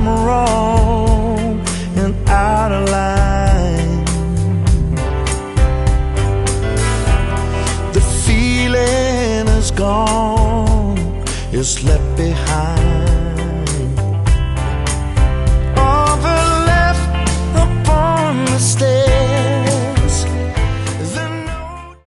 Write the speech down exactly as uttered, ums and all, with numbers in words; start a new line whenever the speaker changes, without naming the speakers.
I'm wrong and out of line. The feeling is gone, it's left behind.